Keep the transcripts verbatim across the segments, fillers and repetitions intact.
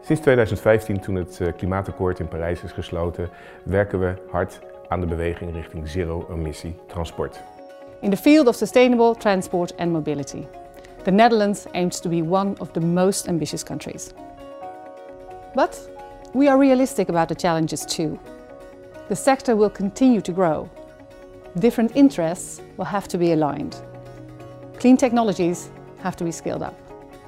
Sinds tweeduizend vijftien, toen het klimaatakkoord in Parijs is gesloten, werken we hard aan de beweging richting zero-emissie transport. In the field of sustainable transport and mobility, the Netherlands aims to be one of the most ambitious countries. But we are realistic about the challenges too. The sector will continue to grow. Different interests will have to be aligned. Clean technologies have to be scaled up.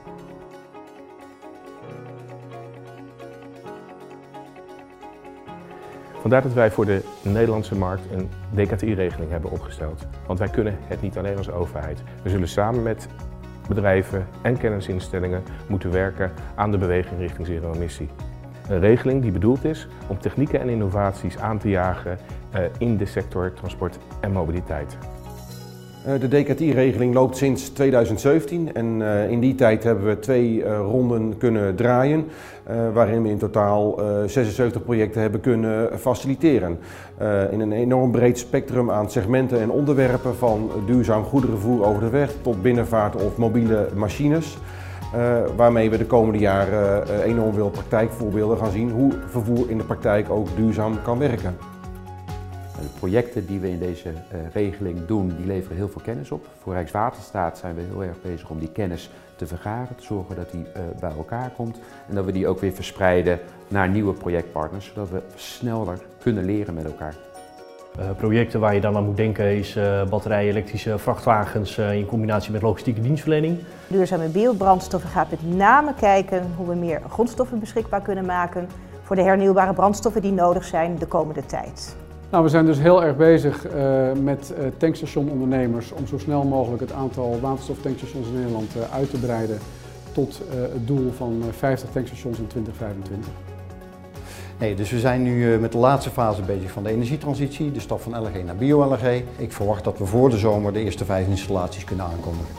Vandaar dat wij voor de Nederlandse markt een D K T I-regeling hebben opgesteld. Want wij kunnen het niet alleen als overheid. We zullen samen met bedrijven en kennisinstellingen moeten werken aan de beweging richting zero-emissie. Een regeling die bedoeld is om technieken en innovaties aan te jagen in de sector transport en mobiliteit. De D K T I-regeling loopt sinds tweeduizend zeventien en in die tijd hebben we twee ronden kunnen draaien, waarin we in totaal zesenzeventig projecten hebben kunnen faciliteren. In een enorm breed spectrum aan segmenten en onderwerpen, van duurzaam goederenvervoer over de weg tot binnenvaart of mobiele machines. Waarmee we de komende jaren enorm veel praktijkvoorbeelden gaan zien hoe vervoer in de praktijk ook duurzaam kan werken. De projecten die we in deze uh, regeling doen, die leveren heel veel kennis op. Voor Rijkswaterstaat zijn we heel erg bezig om die kennis te vergaren, te zorgen dat die uh, bij elkaar komt. En dat we die ook weer verspreiden naar nieuwe projectpartners, zodat we sneller kunnen leren met elkaar. Uh, projecten waar je dan aan moet denken is uh, batterij-elektrische vrachtwagens uh, in combinatie met logistieke dienstverlening. Duurzame biobrandstoffen gaat met name kijken hoe we meer grondstoffen beschikbaar kunnen maken voor de hernieuwbare brandstoffen die nodig zijn de komende tijd. Nou, we zijn dus heel erg bezig uh, met uh, tankstationondernemers om zo snel mogelijk het aantal waterstoftankstations in Nederland uh, uit te breiden tot uh, het doel van uh, vijftig tankstations in twintig vijfentwintig. Nee, dus we zijn nu uh, met de laatste fase bezig van de energietransitie, de stap van L N G naar bio-L N G. Ik verwacht dat we voor de zomer de eerste vijf installaties kunnen aankondigen.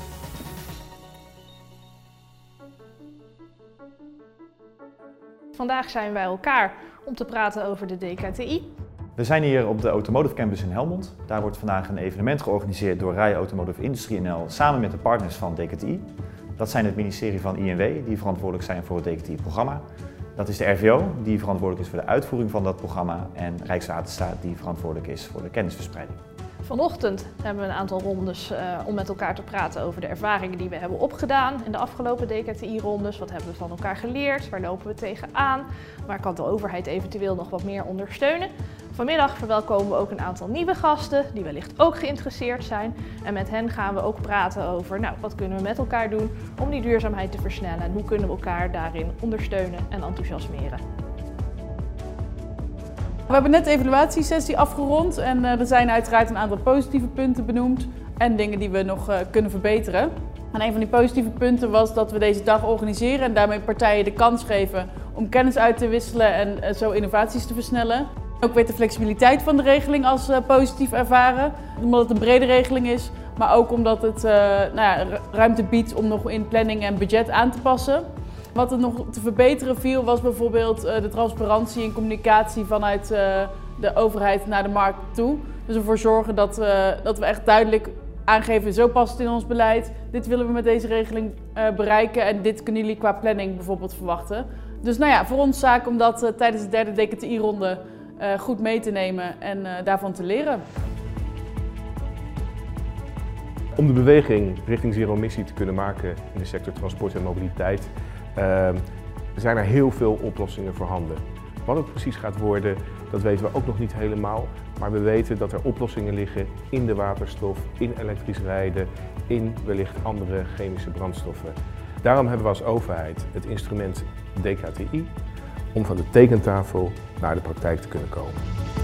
Vandaag zijn we bij elkaar om te praten over de D K T I. We zijn hier op de Automotive Campus in Helmond. Daar wordt vandaag een evenement georganiseerd door Rai Automotive Industrie N L samen met de partners van D K T I. Dat zijn het ministerie van I N W, die verantwoordelijk zijn voor het D K T I-programma. Dat is de R V O, die verantwoordelijk is voor de uitvoering van dat programma. En Rijkswaterstaat, die verantwoordelijk is voor de kennisverspreiding. Vanochtend hebben we een aantal rondes uh, om met elkaar te praten over de ervaringen die we hebben opgedaan in de afgelopen D K T I-rondes. Wat hebben we van elkaar geleerd? Waar lopen we tegenaan? Waar kan de overheid eventueel nog wat meer ondersteunen? Vanmiddag verwelkomen we ook een aantal nieuwe gasten die wellicht ook geïnteresseerd zijn. En met hen gaan we ook praten over nou, wat kunnen we met elkaar doen om die duurzaamheid te versnellen en hoe kunnen we elkaar daarin ondersteunen en enthousiasmeren. We hebben net de evaluatiesessie afgerond en uh, er zijn uiteraard een aantal positieve punten benoemd en dingen die we nog uh, kunnen verbeteren. En een van die positieve punten was dat we deze dag organiseren en daarmee partijen de kans geven om kennis uit te wisselen en uh, zo innovaties te versnellen. Ook werd de flexibiliteit van de regeling als uh, positief ervaren, omdat het een brede regeling is, maar ook omdat het uh, nou ja, ruimte biedt om nog in planning en budget aan te passen. Wat er nog te verbeteren viel was bijvoorbeeld uh, de transparantie en communicatie vanuit uh, de overheid naar de markt toe. Dus ervoor zorgen dat, uh, dat we echt duidelijk aangeven, zo past het in ons beleid, dit willen we met deze regeling uh, bereiken en dit kunnen jullie qua planning bijvoorbeeld verwachten. Dus nou ja, voor ons zaak om dat uh, tijdens de derde D K T I-ronde uh, goed mee te nemen en uh, daarvan te leren. Om de beweging richting zero-emissie te kunnen maken in de sector transport en mobiliteit uh, zijn er heel veel oplossingen voorhanden. Wat het precies gaat worden, dat weten we ook nog niet helemaal. Maar we weten dat er oplossingen liggen in de waterstof, in elektrisch rijden, in wellicht andere chemische brandstoffen. Daarom hebben we als overheid het instrument D K T I om van de tekentafel naar de praktijk te kunnen komen.